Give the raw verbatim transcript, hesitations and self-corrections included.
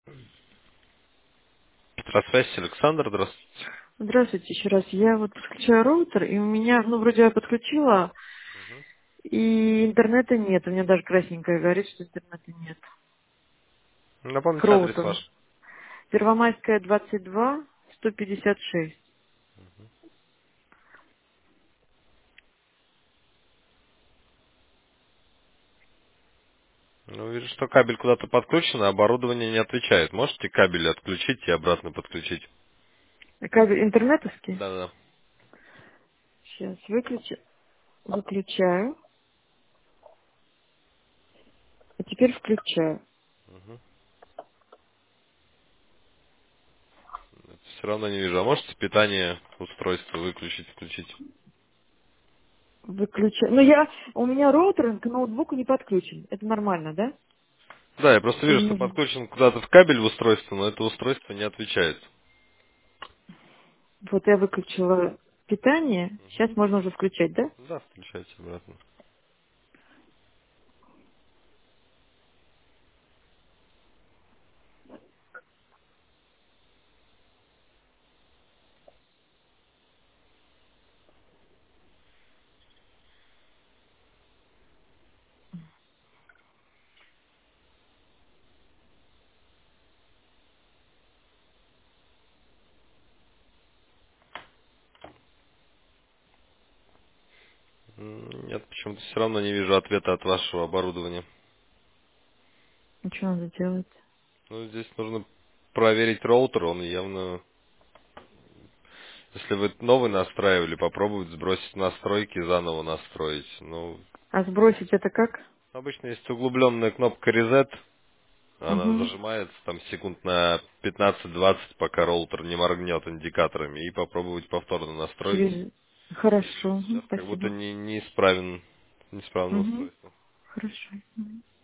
Петросвязь, Александр, здравствуйте. Здравствуйте еще раз. Я вот подключаю роутер, и у меня, ну, вроде я подключила, и интернета нет. У меня даже красненькое говорит, что интернета нет. К Напомните адрес роутеру. ваш. Первомайская, двадцать два, сто пятьдесят шесть. Ну, вижу, что кабель куда-то подключен, а оборудование не отвечает. Можете кабель отключить и обратно подключить? Кабель интернетовский? Да-да. Сейчас, выключу. Выключаю. А теперь включаю. Все равно не вижу. А можете питание устройства выключить, включить? Выключаю. Ну, я, у меня роутер к ноутбуку не подключен. Это нормально, да? Да, я просто Или вижу, что нужно? подключен куда-то в кабель в устройство, но это устройство не отвечает. Вот я выключила питание. Сейчас можно уже включать, да? Да, включайте обратно. М, Нет, почему-то все равно не вижу ответа от вашего оборудования. И что надо делать? Ну, здесь нужно проверить роутер, он явно. Если вы новый настраивали, попробовать сбросить настройки, заново настроить. Ну, А сбросить это как? обычно есть углубленная кнопка Reset, она Угу. зажимается там секунд на пятнадцать-двадцать, пока роутер не моргнет индикаторами, и попробовать повторно настроить. Через... Хорошо, мгм, Сейчас как будто спасибо. не, неисправен, неисправно Угу. устройство. Хорошо. Мгм.